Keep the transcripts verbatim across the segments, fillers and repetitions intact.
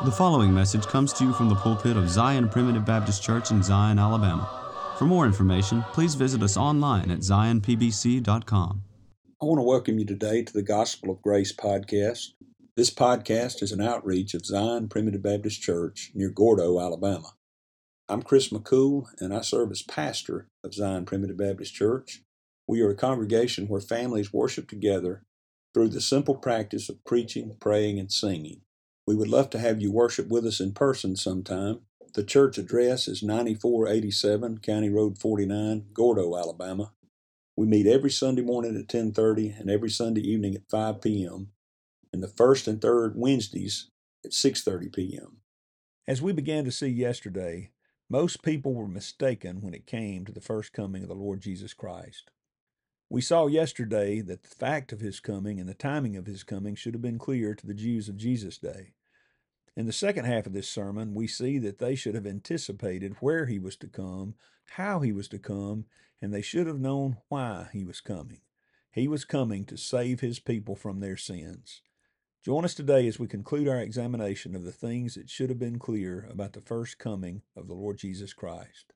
The following message comes to you from the pulpit of Zion Primitive Baptist Church in Zion, Alabama. For more information, please visit us online at zion p b c dot com. I want to welcome you today to the Gospel of Grace podcast. This podcast is an outreach of Zion Primitive Baptist Church near Gordo, Alabama. I'm Chris McCool, and I serve as pastor of Zion Primitive Baptist Church. We are a congregation where families worship together through the simple practice of preaching, praying, and singing. We would love to have you worship with us in person sometime. The church address is ninety-four eighty-seven County Road forty-nine, Gordo, Alabama. We meet every Sunday morning at ten thirty and every Sunday evening at five p.m. and the first and third Wednesdays at six thirty p.m. As we began to see yesterday, most people were mistaken when it came to the first coming of the Lord Jesus Christ. We saw yesterday that the fact of his coming and the timing of his coming should have been clear to the Jews of Jesus' day. In the second half of this sermon, we see that they should have anticipated where he was to come, how he was to come, and they should have known why he was coming. He was coming to save his people from their sins. Join us today as we conclude our examination of the things that should have been clear about the first coming of the Lord Jesus Christ.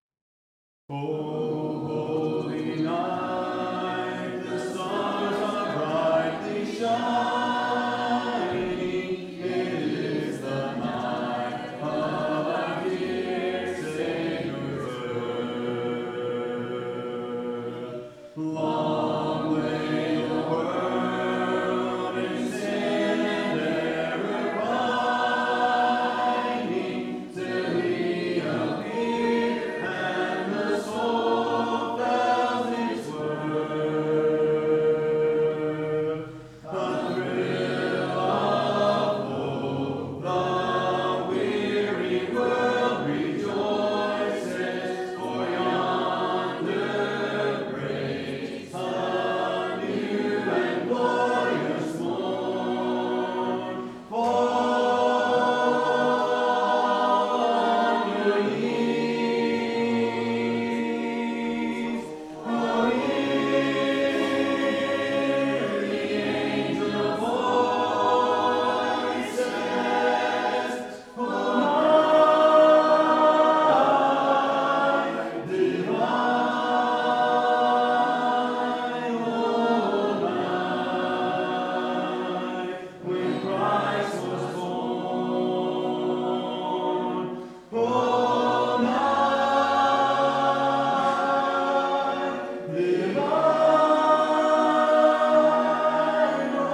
O holy night, the stars are brightly shining. It is the night of our dear Savior's birth. Long lay the world in sin and error pining, till he appeared and the soul felt its worth. A thrill of hope, the weary world rejoices, for yonder breaks a new and glorious morn. Fall on your knees, for hear the angel voices, O night divine, O night when Christ was born. O night divine, O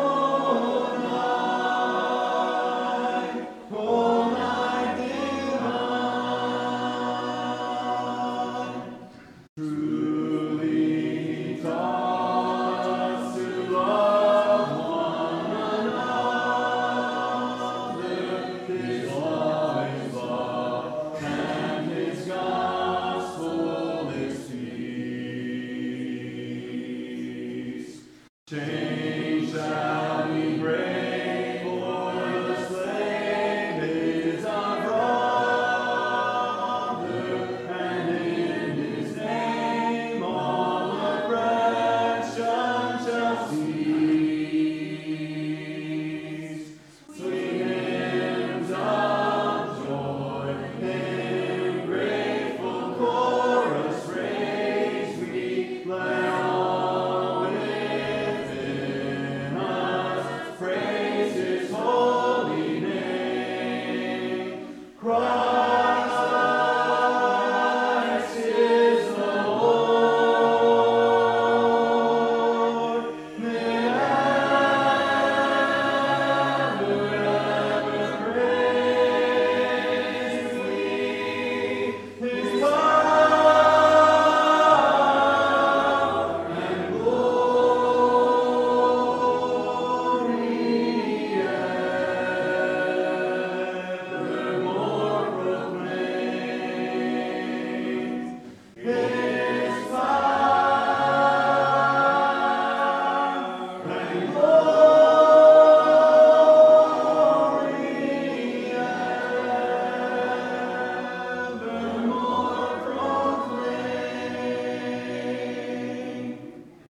night, O night divine. Truly he taught us to love one another. His law is love, and his gospel is peace. Chains shall we break, for the slave is our brother, and in his name all oppression shall cease. Sweet hymns of joy in grateful chorus raise we, let all within us praise his holy name. Christ is the Lord. May ever, ever praise we his power and glory evermore proclaim. His power and glory evermore proclaim. And then it should have been clear where he was coming. The church address is ninety-four eighty-seven County Road forty-nine, Gordo, Alabama. We meet every Sunday morning at ten thirty and every Sunday evening at five p.m. and the first and third Wednesdays at six thirty p.m.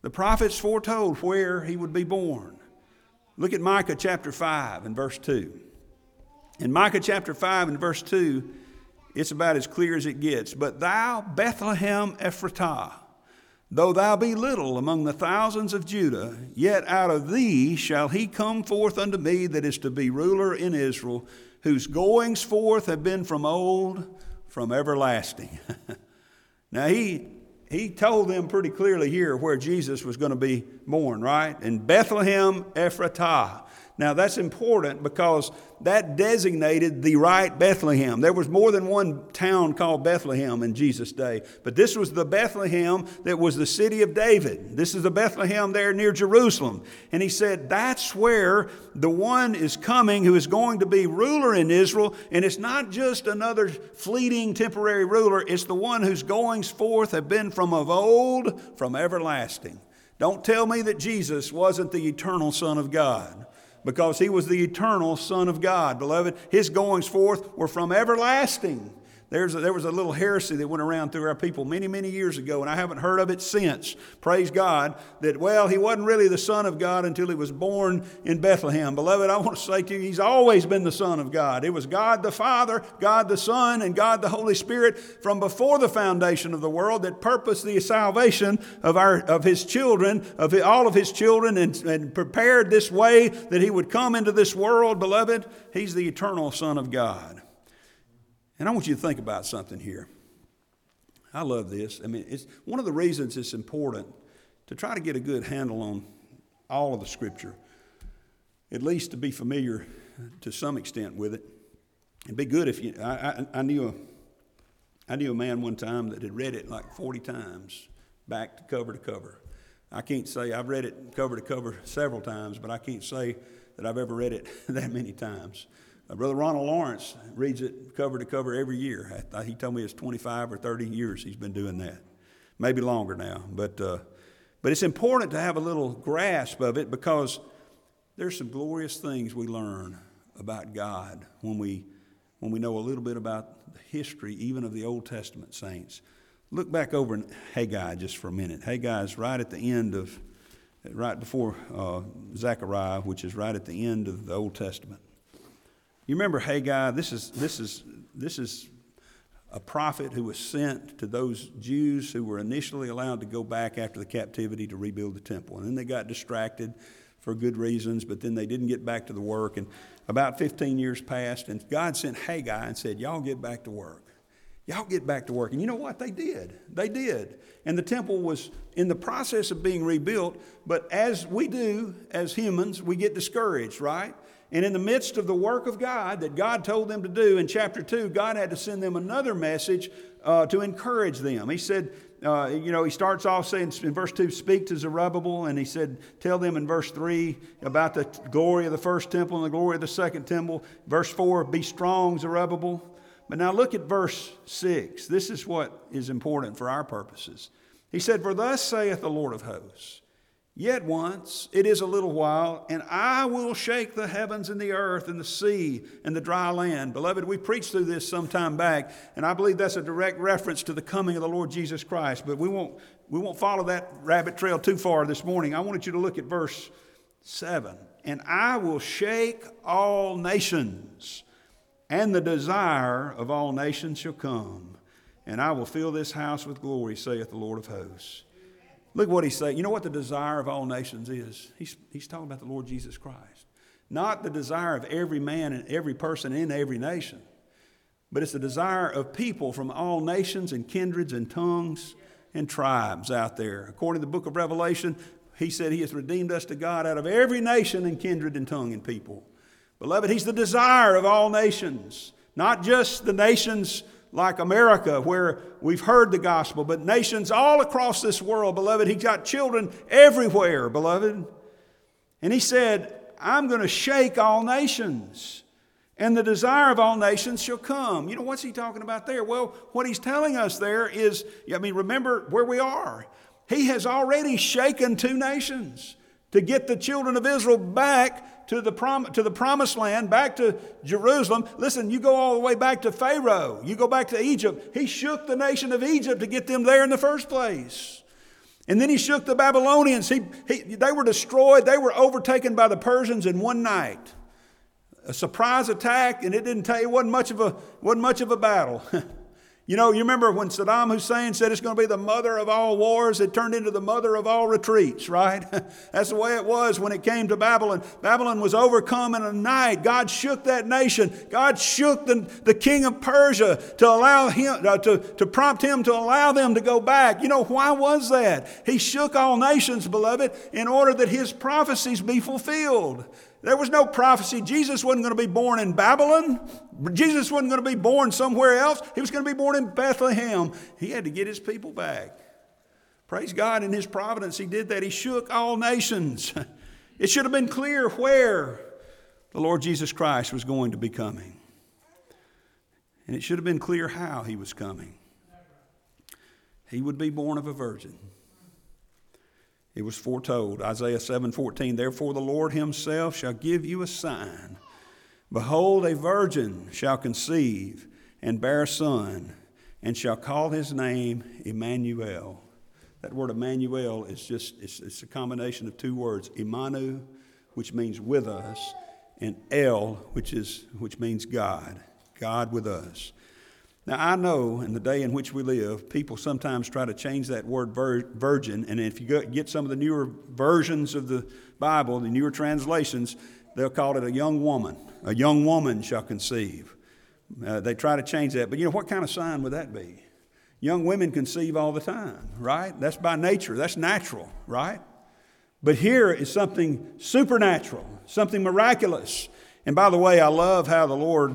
The prophets foretold where he would be born. Look at Micah chapter five and verse two. In Micah chapter five and verse two, it's about as clear as it gets. But thou, Bethlehem Ephratah, though thou be little among the thousands of Judah, yet out of thee shall he come forth unto me that is to be ruler in Israel, whose goings forth have been from old, from everlasting. Now he he told them pretty clearly here where Jesus was going to be born, right? In Bethlehem Ephratah. Now that's important because that designated the right Bethlehem. There was more than one town called Bethlehem in Jesus' day, but this was the Bethlehem that was the city of David. This is the Bethlehem there near Jerusalem. And he said that's where the one is coming who is going to be ruler in Israel. And it's not just another fleeting temporary ruler. It's the one whose goings forth have been from of old, from everlasting. Don't tell me that Jesus wasn't the eternal Son of God, because he was the eternal Son of God. Beloved, his goings forth were from everlasting. There's a, there was a little heresy that went around through our people many, many years ago, and I haven't heard of it since. Praise God, that, well, he wasn't really the Son of God until he was born in Bethlehem. Beloved, I want to say to you, he's always been the Son of God. It was God the Father, God the Son, and God the Holy Spirit from before the foundation of the world that purposed the salvation of our of his children, of all of his children, and, and prepared this way that he would come into this world. Beloved, he's the eternal Son of God. And I want you to think about something here. I love this. I mean, it's one of the reasons it's important to try to get a good handle on all of the Scripture, at least to be familiar to some extent with it. It'd be good if you. I, I, I knew a, I knew a man one time that had read it like forty times, back to cover to cover. I can't say I've read it cover to cover several times, but I can't say that I've ever read it that many times. Uh, Brother Ronald Lawrence reads it cover to cover every year. I, he told me it's twenty-five or thirty years he's been doing that. Maybe longer now. But, uh, but it's important to have a little grasp of it, because there's some glorious things we learn about God when we, when we know a little bit about the history even of the Old Testament saints. Look back over in Haggai just for a minute. Haggai is right at the end of, right before uh, Zechariah, which is right at the end of the Old Testament. You remember Haggai? This is this is this is a prophet who was sent to those Jews who were initially allowed to go back after the captivity to rebuild the temple, and then they got distracted for good reasons, but then they didn't get back to the work. And about fifteen years passed, and God sent Haggai and said, "Y'all get back to work. Y'all get back to work." And you know what? They did. They did. And the temple was in the process of being rebuilt. But as we do as humans, we get discouraged, right? And in the midst of the work of God that God told them to do in chapter two, God had to send them another message uh, to encourage them. He said, uh, you know, he starts off saying in verse two, "Speak to Zerubbabel." And he said, tell them in verse three about the glory of the first temple and the glory of the second temple. Verse four, "Be strong, Zerubbabel." But now look at verse six. This is what is important for our purposes. He said, "For thus saith the Lord of hosts, yet once, it is a little while, and I will shake the heavens and the earth and the sea and the dry land." Beloved, we preached through this some time back, and I believe that's a direct reference to the coming of the Lord Jesus Christ. But we won't, we won't follow that rabbit trail too far this morning. I wanted you to look at verse seven. "And I will shake all nations, and the desire of all nations shall come, and I will fill this house with glory, saith the Lord of hosts." Look what he's saying. You know what the desire of all nations is? He's, he's talking about the Lord Jesus Christ. Not the desire of every man and every person in every nation, but it's the desire of people from all nations and kindreds and tongues and tribes out there. According to the book of Revelation, he said he has redeemed us to God out of every nation and kindred and tongue and people. Beloved, he's the desire of all nations, not just the nations like America where we've heard the gospel, but nations all across this world, beloved. He's got children everywhere, beloved. And he said, "I'm going to shake all nations, and the desire of all nations shall come." You know, what's he talking about there? Well, what he's telling us there is, I mean, remember where we are. He has already shaken two nations to get the children of Israel back to the, prom- to the promised land, back to Jerusalem. Listen, you go all the way back to Pharaoh. You go back to Egypt. He shook the nation of Egypt to get them there in the first place. And then he shook the Babylonians. He, he, they were destroyed. They were overtaken by the Persians in one night. A surprise attack, and it didn't take, it wasn't much of a, wasn't much of a battle. You know, you remember when Saddam Hussein said it's going to be the mother of all wars, it turned into the mother of all retreats, right? That's the way it was when it came to Babylon. Babylon was overcome in a night. God shook that nation. God shook the, the king of Persia to allow him, uh, to, to prompt him to allow them to go back. You know, why was that? He shook all nations, beloved, in order that his prophecies be fulfilled. There was no prophecy. Jesus wasn't going to be born in Babylon. Jesus wasn't going to be born somewhere else. He was going to be born in Bethlehem. He had to get his people back. Praise God, in his providence, he did that. He shook all nations. It should have been clear where the Lord Jesus Christ was going to be coming. And it should have been clear how he was coming. He would be born of a virgin. It was foretold, Isaiah seven fourteen, therefore the Lord himself shall give you a sign. Behold, a virgin shall conceive and bear a son, and shall call his name Emmanuel. That word Emmanuel is just, it's, it's a combination of two words, Emanu, which means with us, and El, which is which means God, God with us. Now, I know in the day in which we live, people sometimes try to change that word vir- virgin, and if you go, get some of the newer versions of the Bible, the newer translations, they'll call it a young woman. A young woman shall conceive. Uh, they try to change that, but you know, what kind of sign would that be? Young women conceive all the time, right? That's by nature. That's natural, right? But here is something supernatural, something miraculous. And by the way, I love how the Lord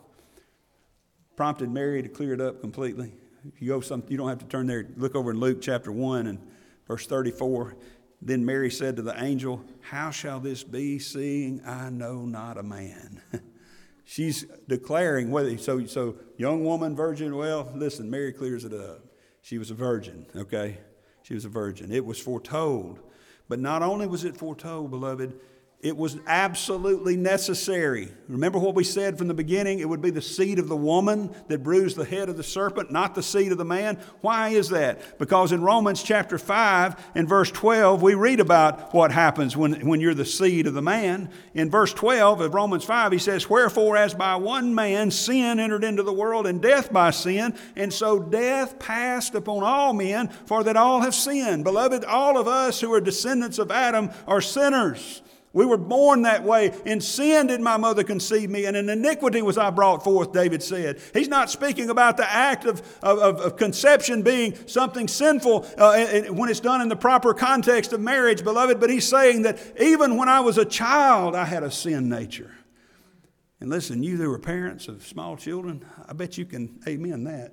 prompted Mary to clear it up completely. If you go some, you don't have to turn there. Look over in Luke chapter one and verse thirty-four. Then Mary said to the angel, how shall this be, seeing I know not a man? She's declaring whether, so, so young woman, virgin, well, listen, Mary clears it up. She was a virgin, okay? She was a virgin. It was foretold. But not only was it foretold, beloved, it was absolutely necessary. Remember what we said from the beginning? It would be the seed of the woman that bruised the head of the serpent, not the seed of the man. Why is that? Because in Romans chapter five and verse twelve, we read about what happens when, when you're the seed of the man. In verse twelve of Romans five, he says, wherefore as by one man sin entered into the world, and death by sin, and so death passed upon all men, for that all have sinned. Beloved, all of us who are descendants of Adam are sinners. We were born that way. In sin did my mother conceive me, and in iniquity was I brought forth, David said. He's not speaking about the act of, of, of conception being something sinful uh, when it's done in the proper context of marriage, beloved, but he's saying that even when I was a child, I had a sin nature. And listen, you who are parents of small children, I bet you can amen that.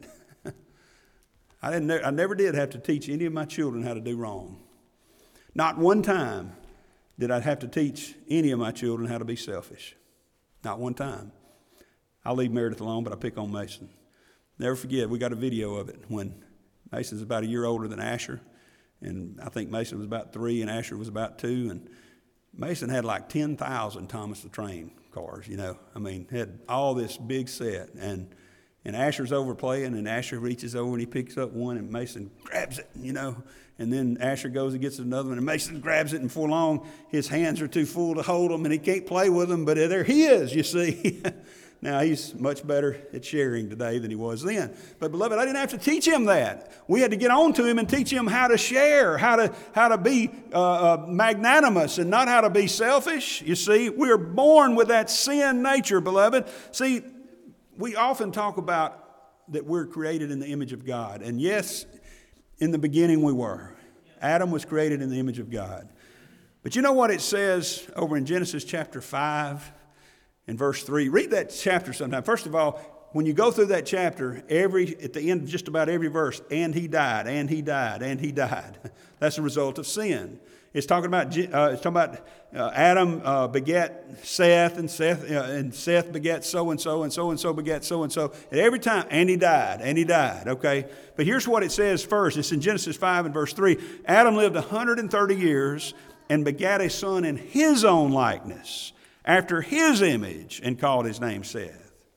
I, didn't, I never did have to teach any of my children how to do wrong. Not one time did I have to teach any of my children how to be selfish. Not one time. I'll leave Meredith alone, but I pick on Mason. Never forget, we got a video of it when Mason's about a year older than Asher. And I think Mason was about three and Asher was about two. And Mason had like ten thousand Thomas the Train cars, you know. I mean, had all this big set. And and Asher's over playing, and Asher reaches over and he picks up one, and Mason grabs it, you know. And then Asher goes and gets another one, and Mason grabs it, and before long, his hands are too full to hold them, and he can't play with them, but there he is, you see. Now, he's much better at sharing today than he was then. But, beloved, I didn't have to teach him that. We had to get on to him and teach him how to share, how to, how to be uh, uh, magnanimous and not how to be selfish. You see, we're born with that sin nature, beloved. See, we often talk about that we're created in the image of God. And yes, in the beginning we were. Adam was created in the image of God. But you know what it says over in Genesis chapter five and verse three? Read that chapter sometime. First of all, when you go through that chapter, every at the end of just about every verse, and he died, and he died, and he died. That's a result of sin. It's talking about uh, it's talking about uh, Adam uh, begat Seth, and Seth uh, and Seth begat so and so, and so and so begat so and so. And every time, and he died, and he died. Okay, but here's what it says first. It's in Genesis five and verse three. Adam lived one hundred thirty years and begat a son in his own likeness, after his image, and called his name Seth.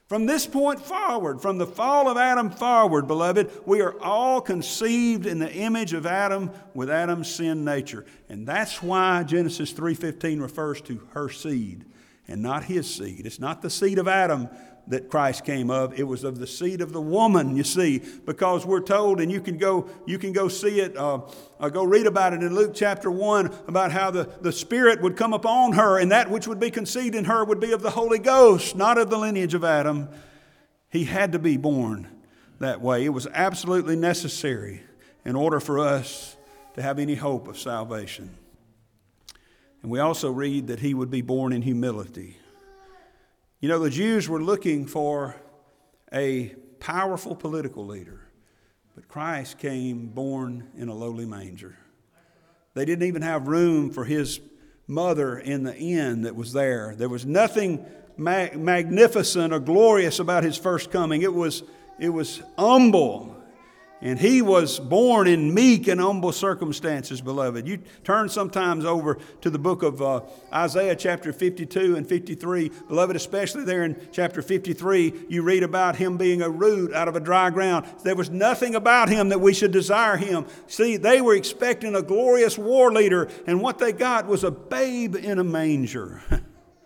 From this point forward, from the fall of Adam forward, beloved, we are all conceived in the image of Adam with Adam's sin nature. And that's why Genesis three fifteen refers to her seed and not his seed. It's not the seed of Adam that Christ came of. It was of the seed of the woman, you see, because we're told, and you can go you can go see it, uh, uh, go read about it in Luke chapter one, about how the, the Spirit would come upon her, and that which would be conceived in her would be of the Holy Ghost, not of the lineage of Adam. He had to be born that way. It was absolutely necessary in order for us to have any hope of salvation. And we also read that he would be born in humility. You know, the Jews were looking for a powerful political leader, but Christ came born in a lowly manger. They didn't even have room for his mother in the inn that was there. There was nothing ma- magnificent or glorious about his first coming. It was, it was humble. And he was born in meek and humble circumstances, beloved. You turn sometimes over to the book of uh, Isaiah chapter fifty-two and fifty-three. Beloved, especially there in chapter fifty-three, you read about him being a root out of a dry ground. There was nothing about him that we should desire him. See, they were expecting a glorious war leader, and what they got was a babe in a manger. You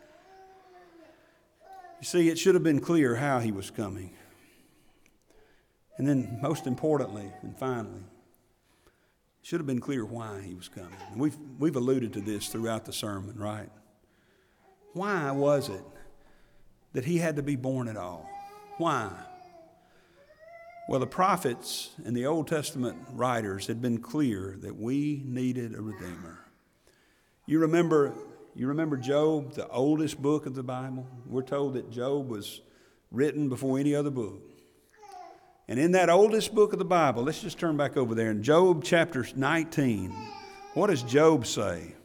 see, it should have been clear how he was coming. And then most importantly and finally, it should have been clear why he was coming. And we've, we've alluded to this throughout the sermon, right? Why was it that he had to be born at all? Why? Well, the prophets and the Old Testament writers had been clear that we needed a Redeemer. You remember, you remember Job, the oldest book of the Bible? We're told that Job was written before any other book. And in that oldest book of the Bible, let's just turn back over there in Job chapter nineteen. What does Job say?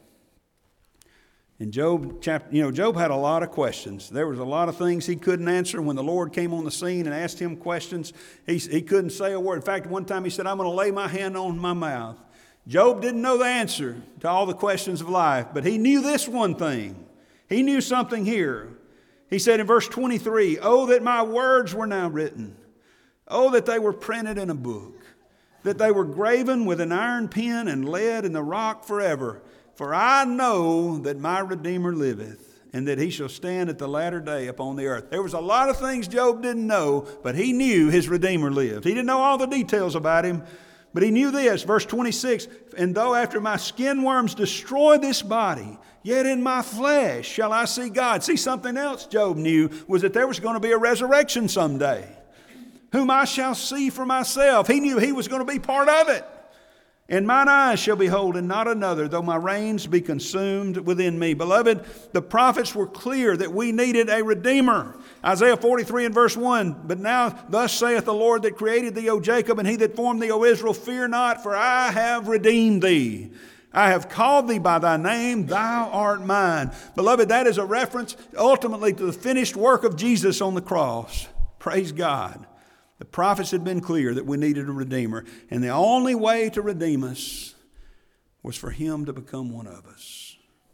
In Job chapter, you know, Job had a lot of questions. There was a lot of things he couldn't answer when the Lord came on the scene and asked him questions. He, he couldn't say a word. In fact, one time he said, "I'm going to lay my hand on my mouth." Job didn't know the answer to all the questions of life, but he knew this one thing. He knew something here. He said in verse twenty-three, "Oh, that my words were now written. Oh, that they were printed in a book, that they were graven with an iron pen and lead in the rock forever. For I know that my Redeemer liveth, and that he shall stand at the latter day upon the earth." There was a lot of things Job didn't know, but he knew his Redeemer lived. He didn't know all the details about him, but he knew this. Verse twenty-six, "And though after my skin worms destroy this body, yet in my flesh shall I see God." See, something else Job knew was that there was going to be a resurrection someday, whom I shall see for myself. He knew he was going to be part of it. "And mine eyes shall behold, and not another, though my reins be consumed within me." Beloved, the prophets were clear that we needed a Redeemer. Isaiah forty-three and verse one, "But now thus saith the Lord that created thee, O Jacob, and he that formed thee, O Israel, fear not, for I have redeemed thee. I have called thee by thy name, thou art mine." Beloved, that is a reference ultimately to the finished work of Jesus on the cross. Praise God. The prophets had been clear that we needed a Redeemer. And the only way to redeem us was for him to become one of us.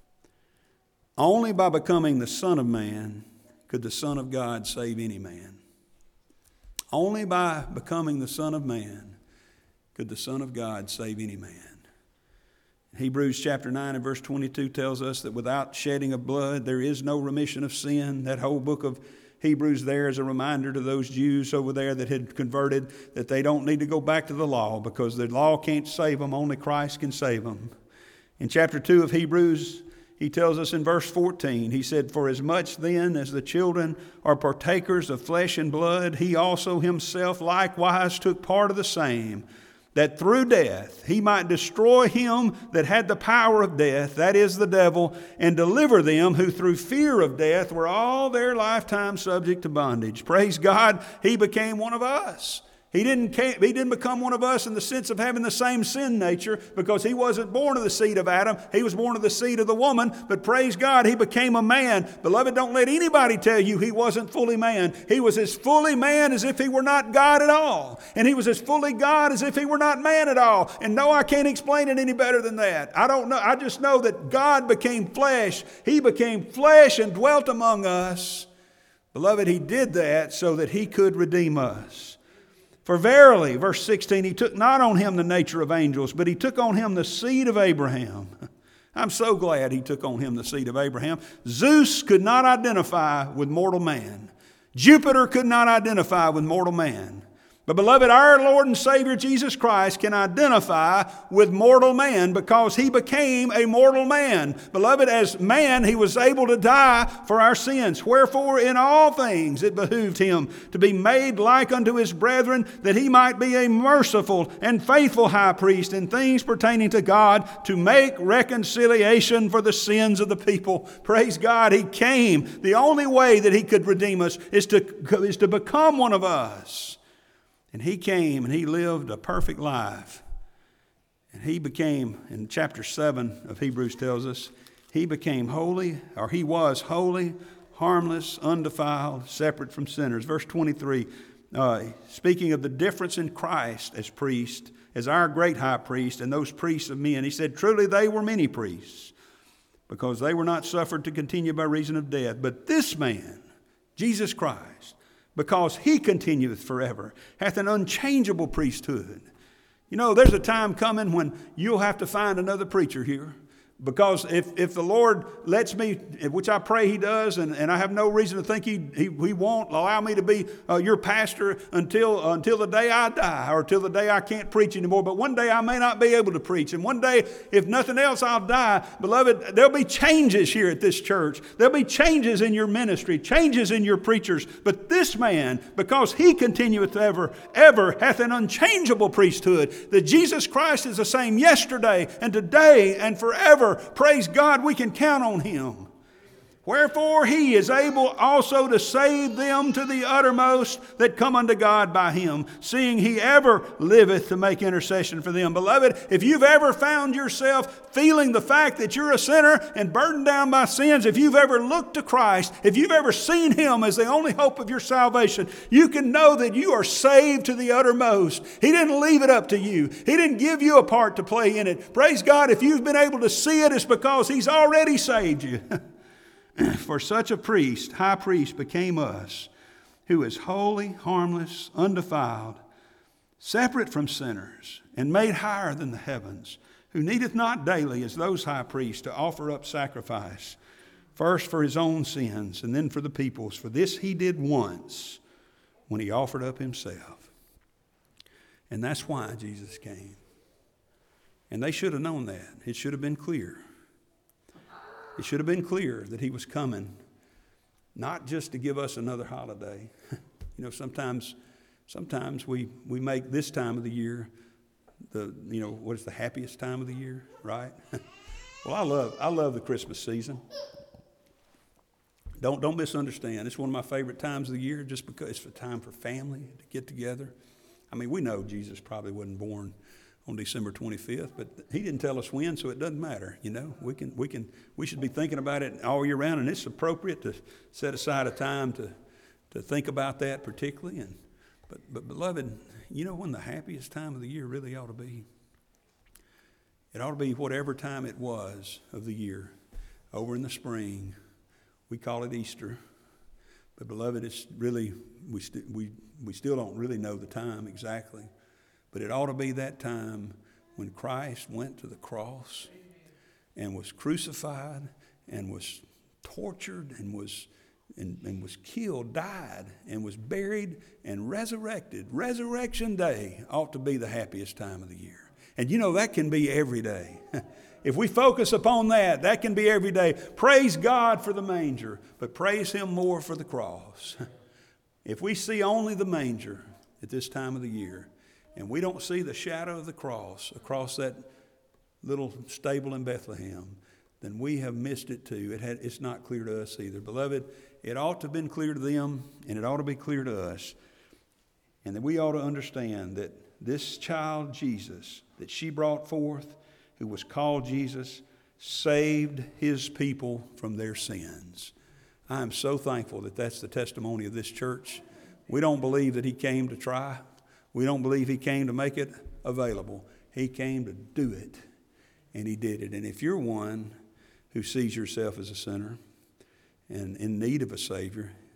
Only by becoming the Son of Man could the Son of God save any man. Only by becoming the Son of Man could the Son of God save any man. Hebrews chapter nine and verse twenty-two tells us that without shedding of blood there is no remission of sin. That whole book of Hebrews there is a reminder to those Jews over there that had converted that they don't need to go back to the law, because the law can't save them. Only Christ can save them. In chapter two of Hebrews, he tells us in verse fourteen, he said, "For as much then as the children are partakers of flesh and blood, he also himself likewise took part of the same, that through death he might destroy him that had the power of death, that is the devil, and deliver them who through fear of death were all their lifetime subject to bondage." Praise God, he became one of us. He didn't, he didn't become one of us in the sense of having the same sin nature, because he wasn't born of the seed of Adam. He was born of the seed of the woman. But praise God, he became a man. Beloved, don't let anybody tell you he wasn't fully man. He was as fully man as if he were not God at all. And he was as fully God as if he were not man at all. And no, I can't explain it any better than that. I don't know. I just know that God became flesh. He became flesh and dwelt among us. Beloved, he did that so that he could redeem us. For verily, verse sixteen, he took not on him the nature of angels, but he took on him the seed of Abraham. I'm so glad he took on him the seed of Abraham. Zeus could not identify with mortal man. Jupiter could not identify with mortal man. But beloved, our Lord and Savior Jesus Christ can identify with mortal man because he became a mortal man. Beloved, as man, he was able to die for our sins. Wherefore, in all things it behooved him to be made like unto his brethren, that he might be a merciful and faithful high priest in things pertaining to God, to make reconciliation for the sins of the people. Praise God, he came. The only way that he could redeem us is to, is to become one of us. And he came and he lived a perfect life. And he became, in chapter seven of Hebrews tells us, he became holy, or he was holy, harmless, undefiled, separate from sinners. Verse twenty-three, uh, speaking of the difference in Christ as priest, as our great high priest, and those priests of men, he said, truly they were many priests, because they were not suffered to continue by reason of death. But this man, Jesus Christ, because he continueth forever, hath an unchangeable priesthood. You know, there's a time coming when you'll have to find another preacher here. Because if, if the Lord lets me, which I pray he does, and, and I have no reason to think he, he, he won't allow me to be uh, your pastor until, uh, until the day I die, or until the day I can't preach anymore. But one day I may not be able to preach. And one day, if nothing else, I'll die. Beloved, there'll be changes here at this church. There'll be changes in your ministry, changes in your preachers. But this man, because he continueth ever, ever hath an unchangeable priesthood, that Jesus Christ is the same yesterday and today and forever. Praise God, we can count on him. Wherefore he is able also to save them to the uttermost that come unto God by him, seeing he ever liveth to make intercession for them. Beloved, if you've ever found yourself feeling the fact that you're a sinner and burdened down by sins, if you've ever looked to Christ, if you've ever seen him as the only hope of your salvation, you can know that you are saved to the uttermost. He didn't leave it up to you. He didn't give you a part to play in it. Praise God, if you've been able to see it, it's because he's already saved you. For such a priest, high priest, became us, who is holy, harmless, undefiled, separate from sinners, and made higher than the heavens, who needeth not daily, as those high priests, to offer up sacrifice, first for his own sins, and then for the people's. For this he did once, when he offered up himself. And that's why Jesus came. And they should have known that. It should have been clear. It should have been clear that he was coming, not just to give us another holiday. You know, sometimes sometimes we, we make this time of the year the, you know, what is the happiest time of the year, right? Well, I love I love the Christmas season. Don't don't misunderstand. It's one of my favorite times of the year just because it's a time for family to get together. I mean, we know Jesus probably wasn't born on December twenty-fifth, but he didn't tell us when, so it doesn't matter. You know, we can, we can, we should be thinking about it all year round, and it's appropriate to set aside a time to, to think about that particularly. And, but, but beloved, you know when the happiest time of the year really ought to be? It ought to be whatever time it was of the year. Over in the spring, we call it Easter, but beloved, it's really we st- we we still don't really know the time exactly. But it ought to be that time when Christ went to the cross and was crucified and was tortured and was and, and was killed, died, and was buried and resurrected. Resurrection Day ought to be the happiest time of the year. And you know, that can be every day. If we focus upon that, that can be every day. Praise God for the manger, but praise him more for the cross. If we see only the manger at this time of the year, and we don't see the shadow of the cross across that little stable in Bethlehem, then we have missed it too. It had, it's not clear to us either. Beloved, it ought to have been clear to them, and it ought to be clear to us. And that we ought to understand that this child Jesus that she brought forth, who was called Jesus, saved his people from their sins. I am so thankful that that's the testimony of this church. We don't believe that he came to try. We don't believe he came to make it available. He came to do it, and he did it. And if you're one who sees yourself as a sinner and in need of a Savior,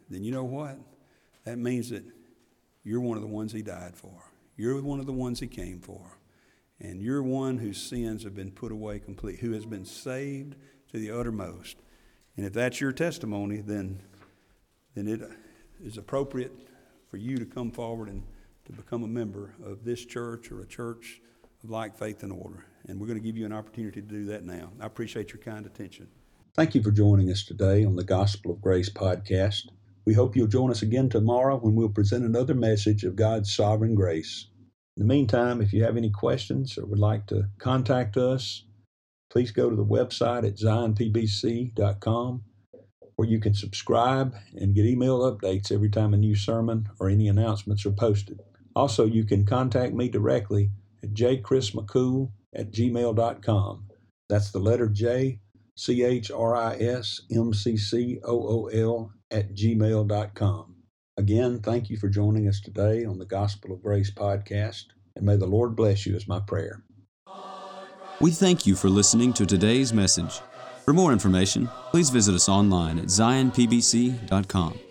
then you know what? That means that you're one of the ones he died for. You're one of the ones he came for. And you're one whose sins have been put away completely, who has been saved to the uttermost. And if that's your testimony, then, then it is appropriate for you to come forward and to become a member of this church or a church of like faith and order. And we're going to give you an opportunity to do that now. I appreciate your kind attention. Thank you for joining us today on the Gospel of Grace podcast. We hope you'll join us again tomorrow when we'll present another message of God's sovereign grace. In the meantime, if you have any questions or would like to contact us, please go to the website at zion p b c dot com, where you can subscribe and get email updates every time a new sermon or any announcements are posted. Also, you can contact me directly at j chris mccool at gmail dot com. That's the letter J, C H R I S M C C O O L at gmail dot com. Again, thank you for joining us today on the Gospel of Grace podcast, and may the Lord bless you is my prayer. We thank you for listening to today's message. For more information, please visit us online at zion p b c dot com.